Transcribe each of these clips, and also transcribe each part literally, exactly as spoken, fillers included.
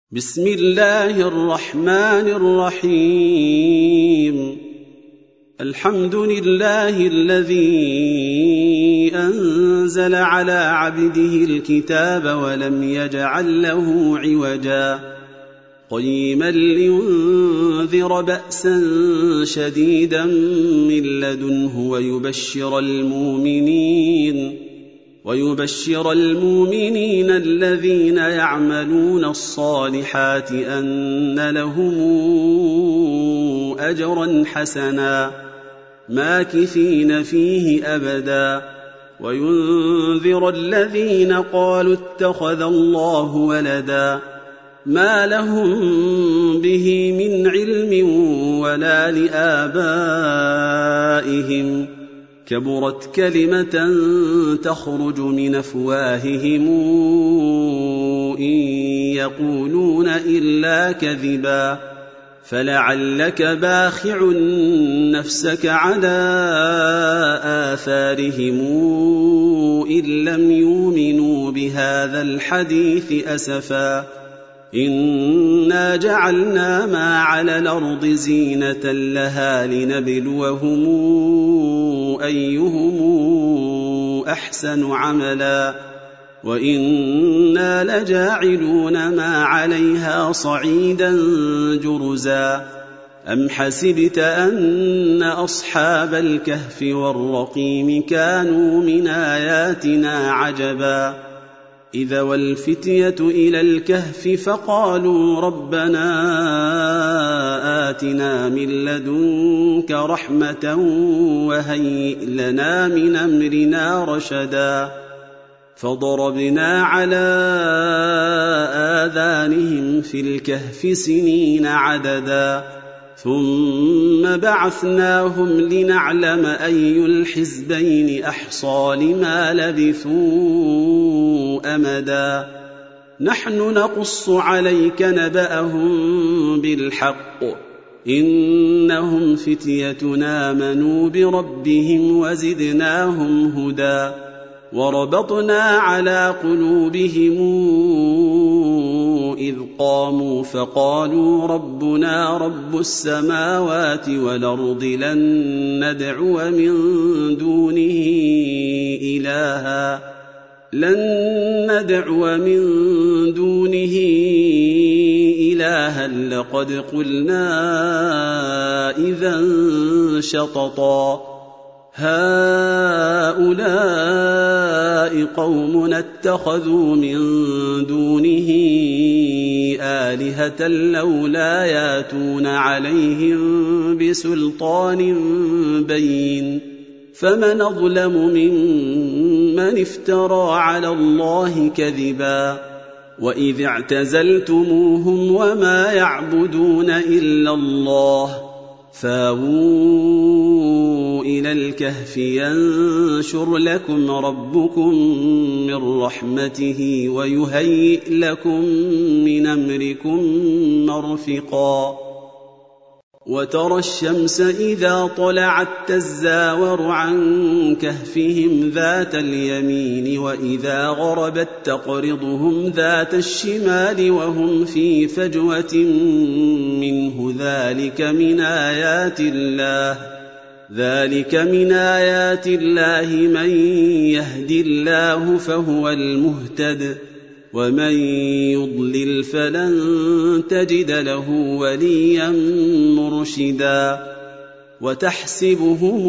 بسم الله الرحمن الرحيم. الحمد لله الذي أنزل على عبده الكتاب ولم يجعل له عوجا قيما لينذر بأسا شديدا من لدنه ويبشر المؤمنين ويبشر المؤمنين الذين يعملون الصالحات أن لهم أجرا حسنا ماكثين فيه أبدا وينذر الذين قالوا اتخذ الله ولدا ما لهم به من علم ولا لآبائهم كبرت كلمة تخرج من أفواههم إن يقولون إلا كذبا فلعلك باخع نفسك على آثارهم إن لم يؤمنوا بهذا الحديث أسفا إنا جعلنا ما على الأرض زينة لها لنبلوهم أيهم أحسن عملا وإنا لجاعلون ما عليها صعيدا جرزا أم حسبت أن أصحاب الكهف والرقيم كانوا من آياتنا عجبا إذا والفتية إلى الكهف فقالوا ربنا آتنا من لدنك رحمة وهيئ لنا من أمرنا رشدا فضربنا على آذانهم في الكهف سنين عددا ثم بعثناهم لنعلم أي الحزبين أحصى لما لبثوا أمدا نحن نقص عليك نبأهم بالحق إنهم فتية آمنوا بربهم وزدناهم هدى وربطنا على قلوبهم إذ قاموا فقالوا ربنا رب السماوات والأرض لن ندعو من دونه إلها لن ندعو من دونه إلها لقد قلنا إذا شططا هؤلاء قوم اتخذوا من دونه آلهة لولا ياتون عليهم بسلطان بين فمن أظلم ممن افترى على الله كذبا وإذ اعتزلتموهم وما يعبدون إلا الله فاووا إلى الكهف ينشر لكم ربكم من رحمته ويهيئ لكم من أمركم مرفقا وترى الشمس إذا طلعت تزاور عن كهفهم ذات اليمين وإذا غربت تقرضهم ذات الشمال وهم في فجوة منه ذلك من آيات الله ذلك من آيات الله من يهدي الله فهو المهتد ومن يضلل فلن تجد له وليا مرشدا وتحسبهم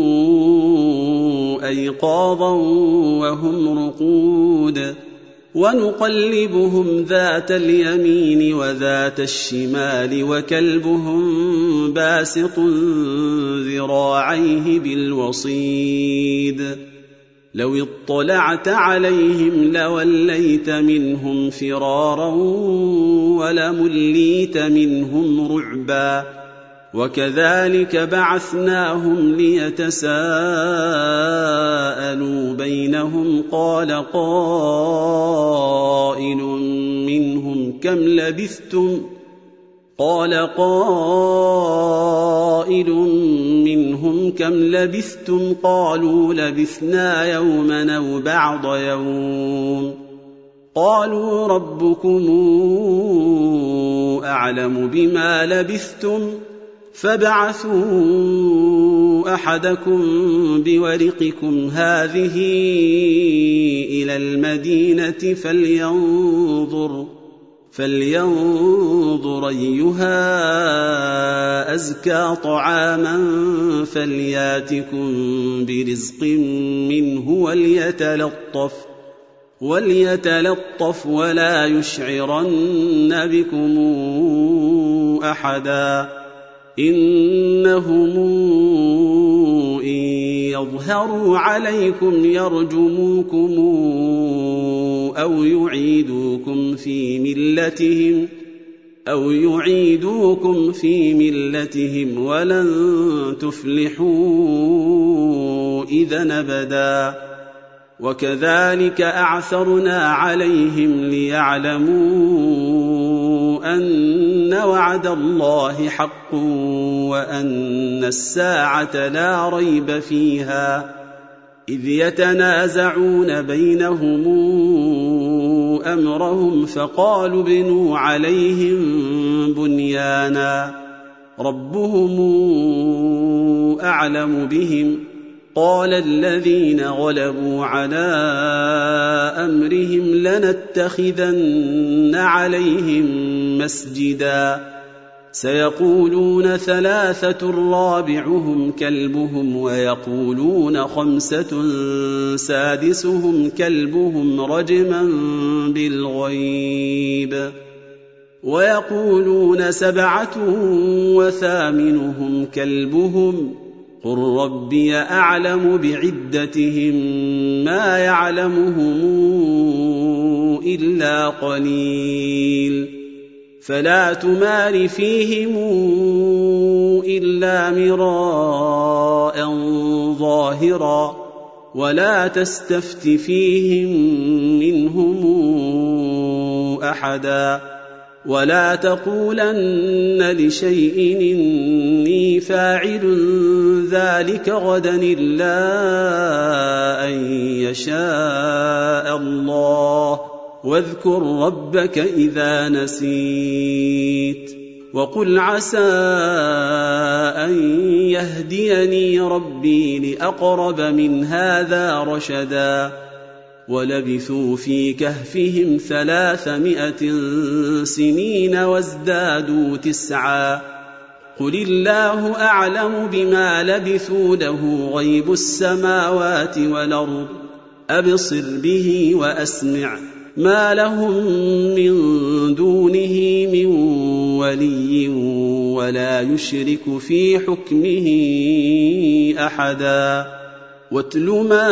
أيقاظا وهم رقود ونقلبهم ذات اليمين وذات الشمال وكلبهم باسط ذراعيه بالوصيد لو اطلعت عليهم لوليت منهم فرارا ولمليت منهم رعبا وكذلك بعثناهم ليتساءلوا بينهم قال قائل منهم كم لبثتم قال قائل منهم كم لبثتم قالوا لبثنا يوما أو بعض يوم قالوا ربكم أعلم بما لبثتم فابعثوا أحدكم بورقكم هذه إلى المدينة فلينظر فلينظر أيها أزكى طعاما فلياتكم برزق منه وليتلطف وليتلطف ولا يشعرن بكم أحدا إنهم إن يظهروا عليكم يرجموكم أو يعيدوكم في ملتهم أو يعيدوكم في ملتهم ولن تفلحوا إذا أبدا وكذلك أعثرنا عليهم ليعلموا أن وعد الله حق وأن الساعة لا ريب فيها إذ يتنازعون بينهم أمرهم فقالوا ابنوا عليهم بنيانا ربهم أعلم بهم قال الذين غلبوا على أمرهم لنتخذن عليهم مسجدا سيقولون ثلاثة رابعهم كلبهم ويقولون خمسة سادسهم كلبهم رجما بالغيب ويقولون سبعة وثامنهم كلبهم قل ربي أعلم بعدتهم ما يعلمهم إلا قليل فلا تمار فيهم إلا مراء ظاهرا ولا تستفت فيهم منهم أحدا ولا تقولن لشيء إني فاعل ذلك غدا إلا أن يشاء الله واذكر ربك إذا نسيت وقل عسى أن يهديني ربي لأقرب من هذا رشدا ولبثوا في كهفهم ثلاثمائة سنين وازدادوا تسعا قل الله أعلم بما لبثوا له غيب السماوات والأرض أبصر به وأسمع ما لهم من دونه من ولي ولا يشرك في حكمه أحدا واتل ما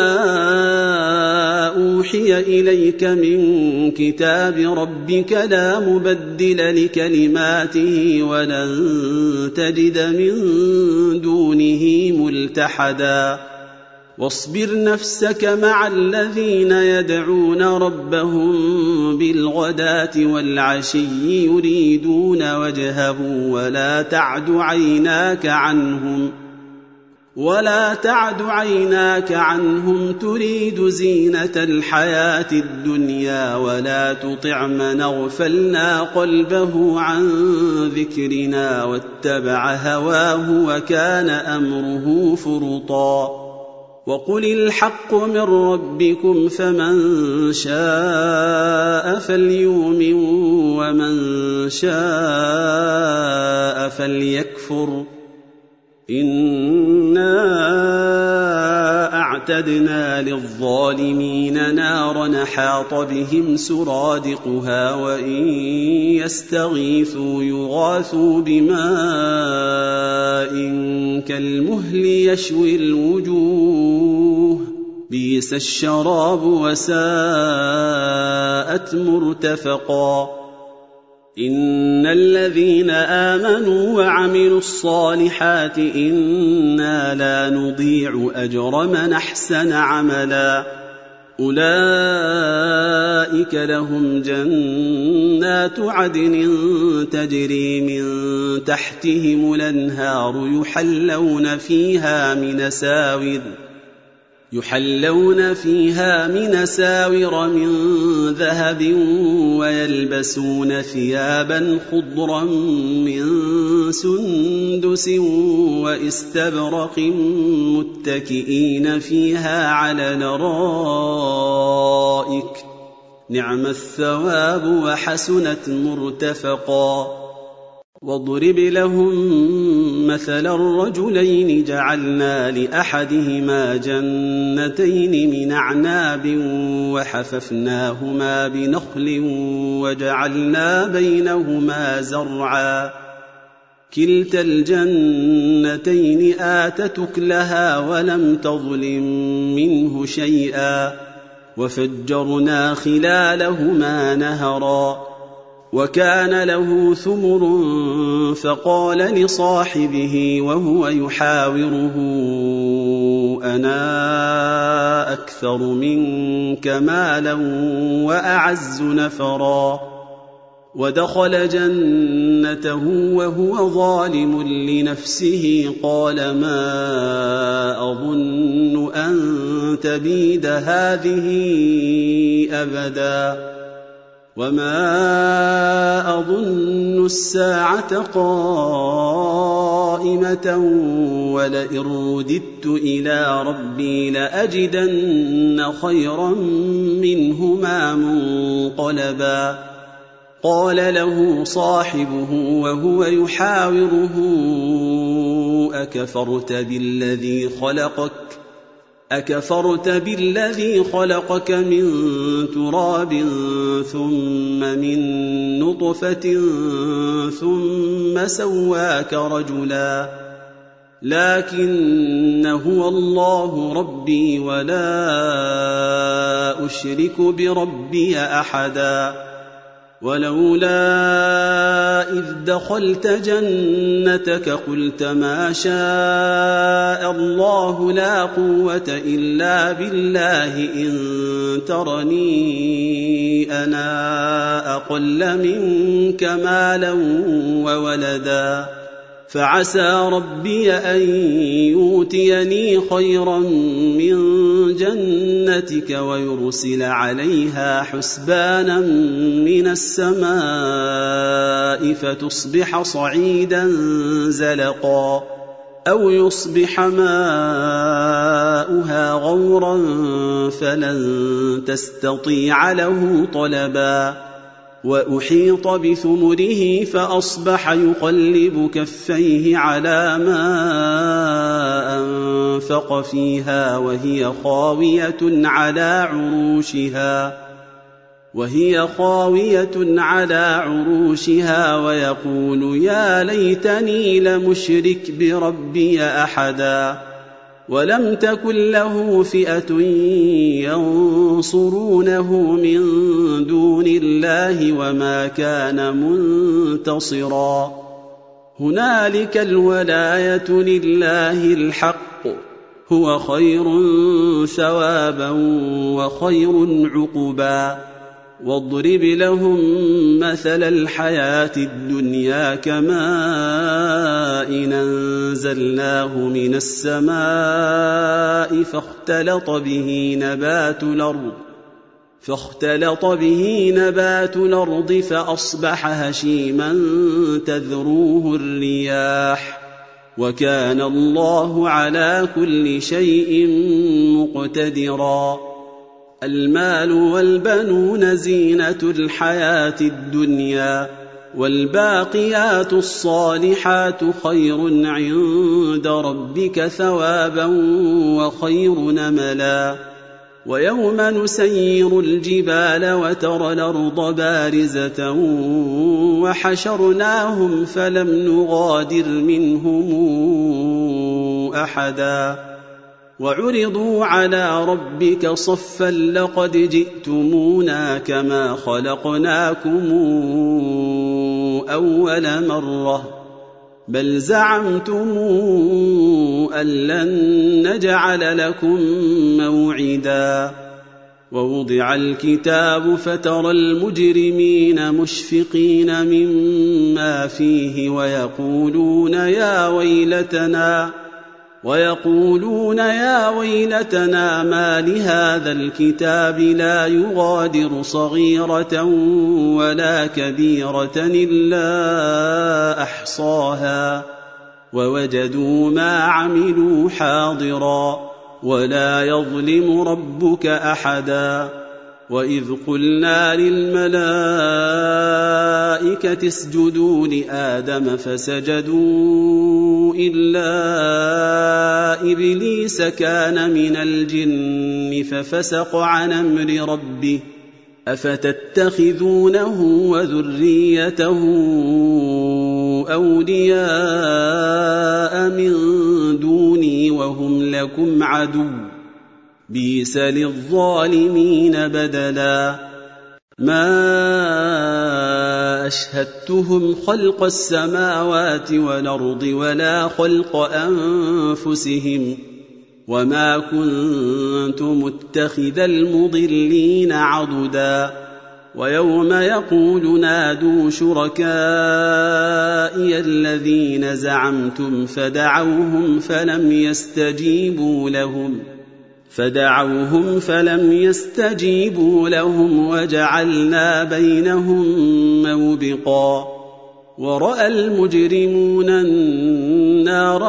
أوحي إليك من كتاب ربك لا مبدل لكلماته ولن تجد من دونه ملتحدا واصبر نفسك مع الذين يدعون ربهم بالغداة والعشي يريدون وجهه ولا تعد عيناك عنهم ولا تعد عيناك عنهم تريد زينة الحياة الدنيا ولا تطع من أغفلنا قلبه عن ذكرنا واتبع هواه وكان أمره فرطا وقل الحق من ربكم فمن شاء فليؤمن ومن شاء فليكفر إنا أعتدنا للظالمين نارا حاط بهم سرادقها وإن يستغيثوا يغاثوا بماء كالمهل يشوي الوجوه بئس الشراب وساءت مرتفقا إن الذين آمنوا وعملوا الصالحات إنا لا نضيع أجر من أحسن عملا أولئك لهم جنات عدن تجري من تحتهم الأنهار يحلون فيها من أساور يحلون فيها من أساور من ذهب ويلبسون ثيابا خضرا من سندس واستبرق متكئين فيها على الأرائك نعم الثواب وحسنت مرتفقا. واضرب لهم مثل الرجلين جعلنا لأحدهما جنتين من أعناب وحففناهما بنخل وجعلنا بينهما زرعا كلتا الجنتين آتت أكلها ولم تظلم منه شيئا وفجرنا خلالهما نهرا وكان له ثمر فقال لصاحبه وهو يحاوره أنا أكثر منك مالا وأعز نفرا ودخل جنته وهو ظالم لنفسه قال ما أظن أن تبيد هذه أبدا وما أظن الساعة قائمة ولئن رددت إلى ربي لأجدن خيرا منهما منقلبا. قال له صاحبه وهو يحاوره أكفرت بالذي خلقك أكفرت بالذي خلقك من تراب ثم من نطفة ثم سواك رجلا لكن هو الله ربي ولا أشرك بربي أحدا. ولولا إذ دخلت جنتك قلت ما شاء الله لا قوة إلا بالله إن ترني أنا أقل منك مالا وولدا فعسى ربي أن يؤتيني خيرا من جنتك ويرسل عليها حسبانا من السماء فتصبح صعيدا زلقا أو يصبح ماؤها غورا فلن تستطيع له طلبا. وأحيط بثمره فأصبح يقلب كفيه على ما أنفق فيها وهي خاوية على عروشها وهي خاوية على عروشها ويقول يا ليتني لمشرك بربي أحدا. ولم تكن له فئة ينصرونه من دون الله وما كان منتصرا. هنالك الولاية لله الحق هو خير ثوابا وخير عقبا. واضرب لهم مثل الحياة الدنيا كماء أنزلناه من السماء فاختلط به نبات الأرض فاختلط به نبات الأرض فأصبح هشيما تذروه الرياح وكان الله على كل شيء مقتدرا. المال والبنون زينة الحياة الدنيا والباقيات الصالحات خير عند ربك ثوابا وخير نملا. ويوم نسير الجبال وترى الأرض بارزة وحشرناهم فلم نغادر منهم أحدا وعرضوا على ربك صفا لقد جئتمونا كما خلقناكم أول مرة بل زعمتم أن لن نجعل لكم موعدا. ووضع الكتاب فترى المجرمين مشفقين مما فيه ويقولون يا ويلتنا ويقولون يا ويلتنا ما لهذا الكتاب لا يغادر صغيرة ولا كبيرة إلا أحصاها ووجدوا ما عملوا حاضرا ولا يظلم ربك أحدا. وإذ قلنا للملائكة اسجدوا لآدم فسجدوا إلا إبليس كان من الجن ففسق عن أمر ربه أفتتخذونه وذريته أولياء من دوني وهم لكم عدو بئس للظالمين بدلا. ما أشهدتهم خلق السماوات والأرض ولا خلق أنفسهم وما كنت متخذ المضلين عضدا. ويوم يقول نادوا شركائي الذين زعمتم فدعوهم فلم يستجيبوا لهم فدعوهم فلم يستجيبوا لهم وجعلنا بينهم موبقا. ورأى المجرمون النار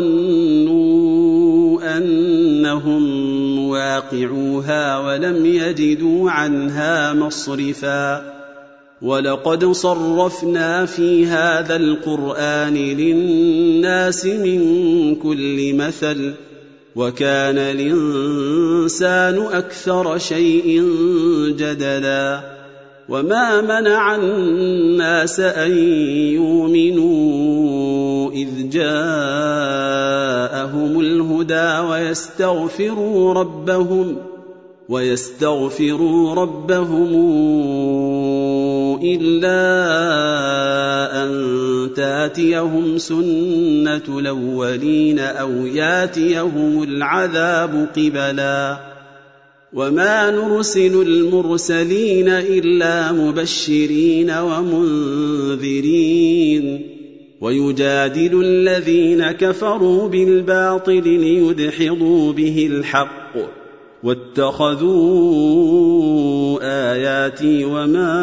فظنوا أنهم مواقعوها ولم يجدوا عنها مصرفا. ولقد صرفنا في هذا القرآن للناس من كل مثل وكان الإنسان أكثر شيء جدلا. وما منع الناس أن يؤمنوا إذ جاءهم الهدى ويستغفروا ربهم ويستغفروا ربهم إلا أن تاتيهم سنة الأولين أو ياتيهم العذاب قبلا. وما نرسل المرسلين إلا مبشرين ومنذرين ويجادل الذين كفروا بالباطل ليدحضوا به الحق واتخذوا آياتي وما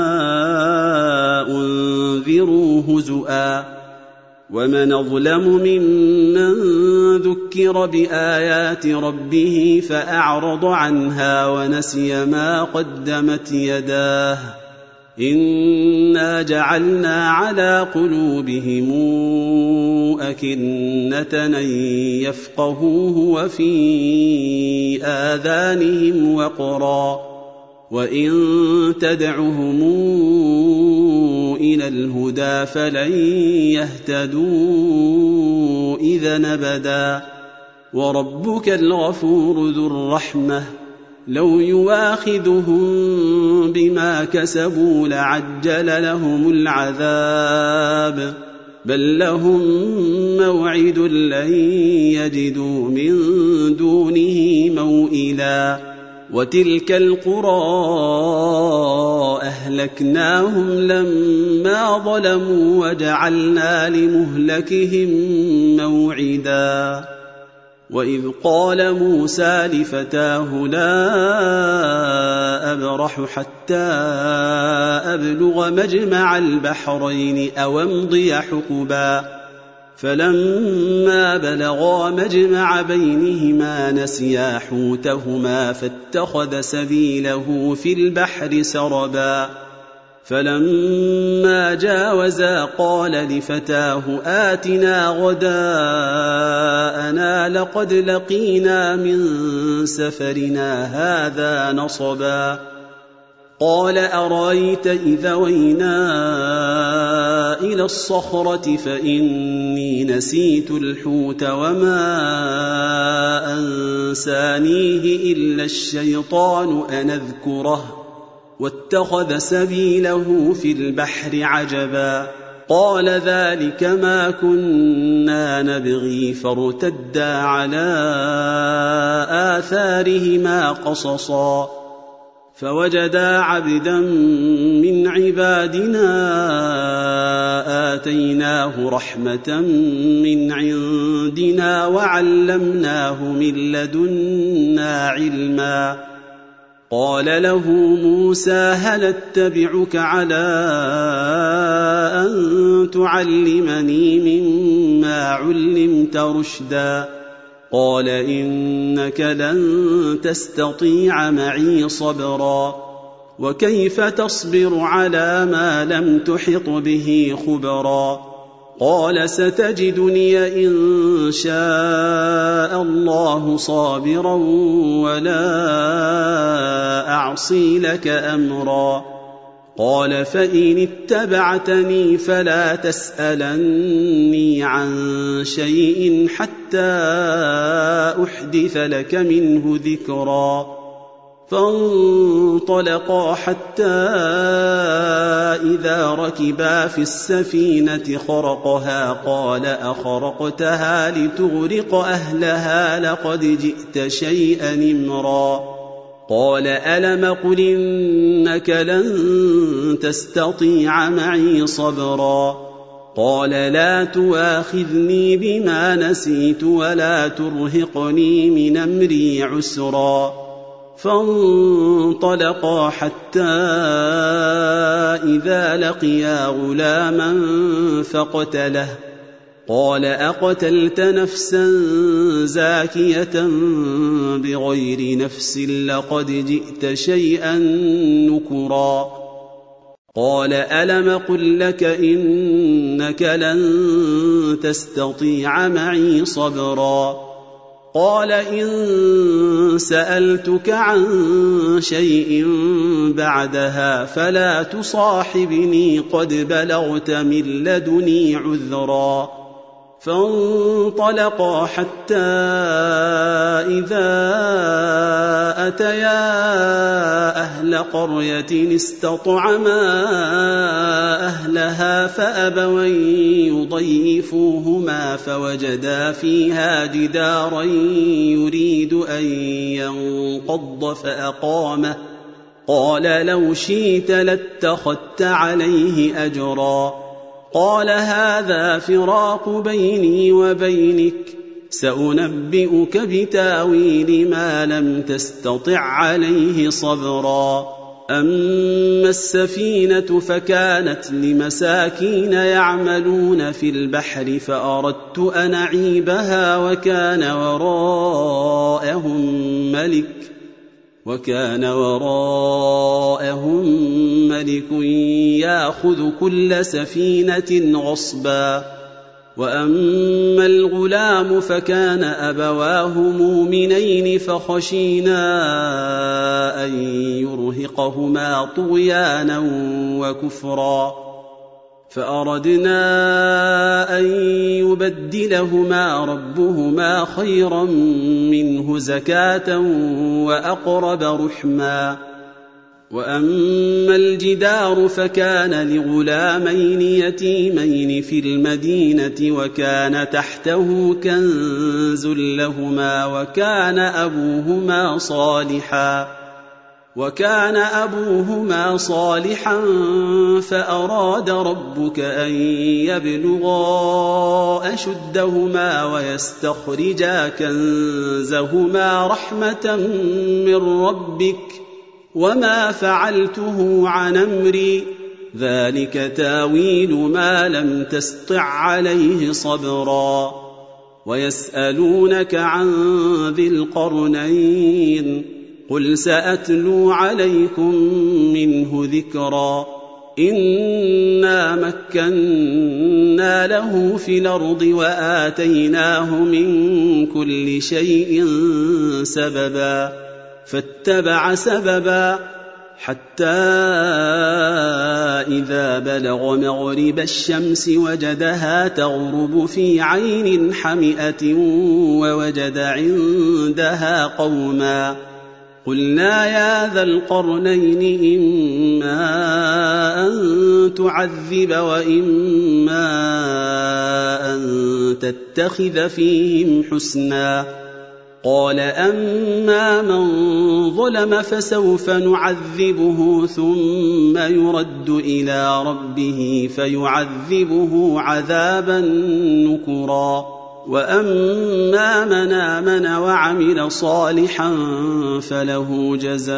أنذروا هزؤا. ومن أظلم ممن ذكر بآيات ربه فأعرض عنها ونسي ما قدمت يداه إنا جعلنا على قلوبهم أكنة أن يفقهوه وفي آذانهم وقرا وإن تدعهم إلى الهدى فلن يهتدوا إذا أبدا. وربك الغفور ذو الرحمة لو يواخذهم بما كسبوا لعجل لهم العذاب بل لهم موعد لن يجدوا من دونه موئلا. وتلك القرى أهلكناهم لما ظلموا وجعلنا لمهلكهم موعدا. وإذ قال موسى لفتاه لا أبرح حتى أبلغ مجمع البحرين أو أمضي حقبا فلما بلغا مجمع بينهما نسيا حوتهما فاتخذ سبيله في البحر سربا. فلما جاوزا قال لفتاه آتنا غداءنا لقد لقينا من سفرنا هذا نصبا. قال أرأيت إذا وينا إلى الصخرة فإني نسيت الحوت وما أنسانيه إلا الشيطان أن أذكره واتخذ سبيله في البحر عجبا. قال ذلك ما كنا نبغي فارتدا على آثارهما قصصا فوجدا عبدا من عبادنا آتيناه رحمة من عندنا وعلمناه من لدنا علما. قال له موسى هل اتبعك على أن تعلمني مما علمت رشدا؟ قال إنك لن تستطيع معي صبرا وكيف تصبر على ما لم تحط به خبرا؟ قال ستجدني إن شاء الله صابرا ولا أعصي لك أمرا. قال فإن اتبعتني فلا تسألني عن شيء حتى أحدث لك منه ذكرا. فانطلقا حتى إذا ركبا في السفينة خرقها قال أخرقتها لتغرق أهلها لقد جئت شيئا إمرا. قال ألم قل إنك لن تستطيع معي صبرا؟ قال لا تواخذني بما نسيت ولا ترهقني من أمري عسرا. فانطلقا حتى إذا لقيا غلاما فقتله. قال أقتلت نفسا زاكية بغير نفس لقد جئت شيئا نكرا. قال ألم قل لك إنك لن تستطيع معي صبرا؟ قال إن سألتك عن شيء بعدها فلا تصاحبني قد بلغت من لدني عذرا. فانطلقا حتى إذا أتيا أهل قرية استطعما أهلها فأبوا أن يضيفوهما فوجدا فيها جدارا يريد أن ينقض فأقامه. قال لو شئت لاتخذت عليه أجرا. قال هذا فراق بيني وبينك سأنبئك بتاويل ما لم تستطع عليه صبرا. أما السفينة فكانت لمساكين يعملون في البحر فأردت أن أعيبها وكان وراءهم ملك وكان وراءهم ملك يأخذ كل سفينة غصبا. وأما الغلام فكان أبواه مؤمنين فخشينا أن يرهقهما طغيانا وكفرا فأردنا أن يبدلهما ربهما خيرا منه زكاة وأقرب رحما. وأما الجدار فكان لغلامين يتيمين في المدينة وكان تحته كنز لهما وكان أبوهما صالحا وكان أبوهما صالحا فأراد ربك أن يبلغا أشدهما ويستخرجا كنزهما رحمة من ربك وما فعلته عن أمري ذلك تاويل ما لم تسطع عليه صبرا. ويسألونك عن ذي القرنين قل سأتلو عليكم منه ذكرا. إنا مكنا له في الأرض وآتيناه من كل شيء سببا فاتبع سببا حتى إذا بلغ مغرب الشمس وجدها تغرب في عين حمئة ووجد عندها قوما قلنا يا ذا القرنين إما أن تعذب وإما أن تتخذ فيهم حسنا قال أما من ظلم فسوف نعذبه ثم يرد إلى ربه فيعذبه عذابا نكرا وأما من آمن وعمل صالحا فله جزاء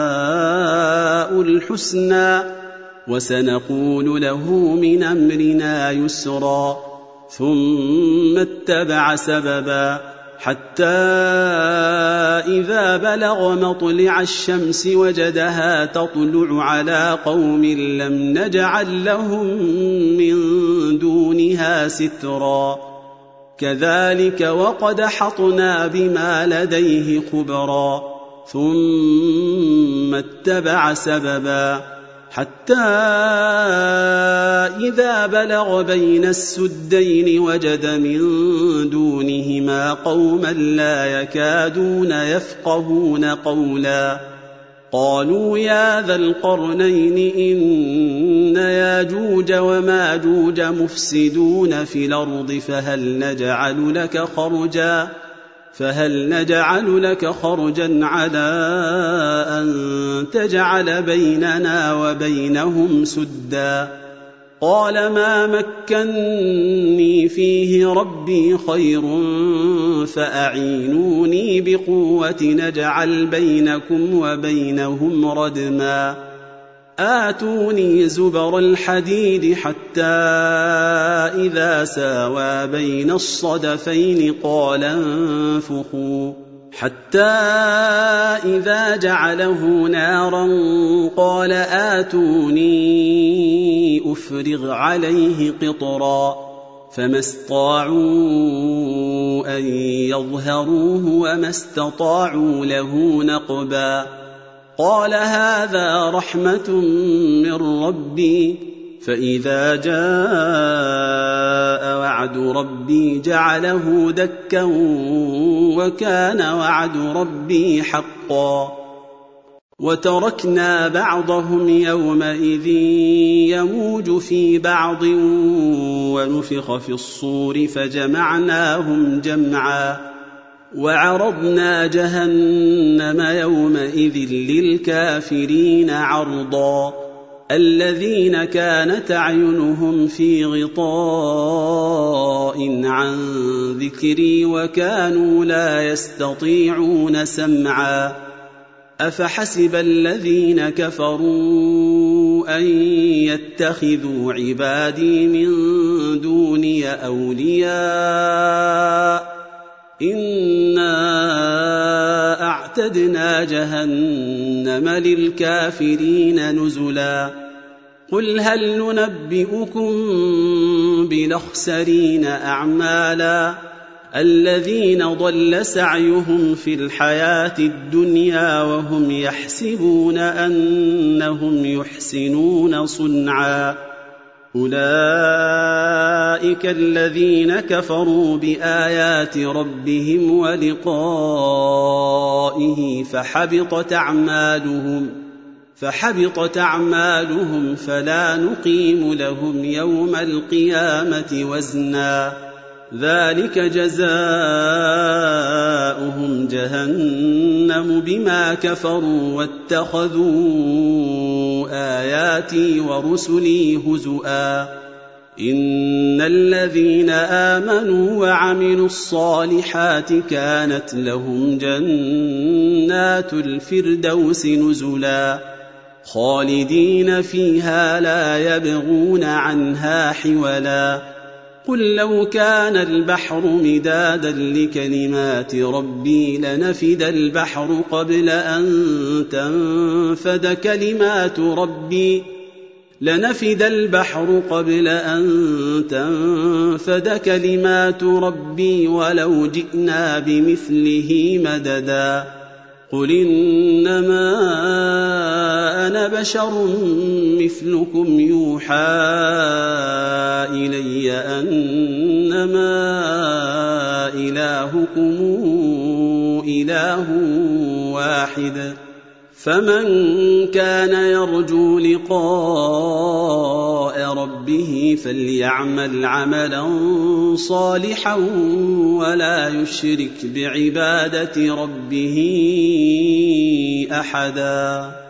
الحسنى وسنقول له من أمرنا يسرا ثم اتبع سببا حتى إذا بلغ مطلع الشمس وجدها تطلع على قوم لم نجعل لهم من دونها سترا كذلك وقد حطنا بما لديه خبرا ثم اتبع سببا حتى إذا بلغ بين السدين وجد من دونهما قوما لا يكادون يفقهون قولا قالوا يا ذا القرنين إن ياجوج وماجوج مفسدون في الأرض فهل نجعل لك خرجا فهل نجعل لك خرجا على أن تجعل بيننا وبينهم سدا قال ما مكني فيه ربي خير فأعينوني بقوة نجعل بينكم وبينهم ردما آتوني زبر الحديد حتى إذا ساوى بين الصدفين قال انفخوا حتى إذا جعله نارا قال آتوني أفرغ عليه قطرا فما استطاعوا أن يظهروه وما استطاعوا له نقبا قال هذا رحمة من ربي فإذا جاء وعد ربي جعله دكا وكان وعد ربي حقا وتركنا بعضهم يومئذ يموج في بعض ونفخ في الصور فجمعناهم جمعا وعرضنا جهنم يومئذ للكافرين عرضا الذين كانت أعينهم في غطاء عن ذكري وكانوا لا يستطيعون سمعا أفحسب الذين كفروا أن يتخذوا عبادي من دوني أولياء إنا أعتدنا جهنم للكافرين نزلا قل هل ننبئكم بالأخسرين أعمالا الذين ضل سعيهم في الحياة الدنيا وهم يحسبون أنهم يحسنون صنعا أولئك الذين كفروا بآيات ربهم ولقائه فحبطت أعمالهم فحبطت أعمالهم فلا نقيم لهم يوم القيامة وزنا ذلك جزاؤهم جهنم بما كفروا واتخذوا آياتي ورسلي هزؤا إن الذين آمنوا وعملوا الصالحات كانت لهم جنات الفردوس نزلا خالدين فيها لا يبغون عنها حولا قل لو كان البحر مدادا لكلمات ربي لنفد البحر قبل أن تنفد كلمات ربي لنفد البحر قبل أن تنفد كلمات ربي ولو جئنا بمثله مددا قل إنما أنا بشر مثلكم يوحى إلي أنما إلهكم إله واحد فمن كان يرجو لقاء ربه فليعمل عملا صالحا ولا يشرك بعبادة ربه أحدا.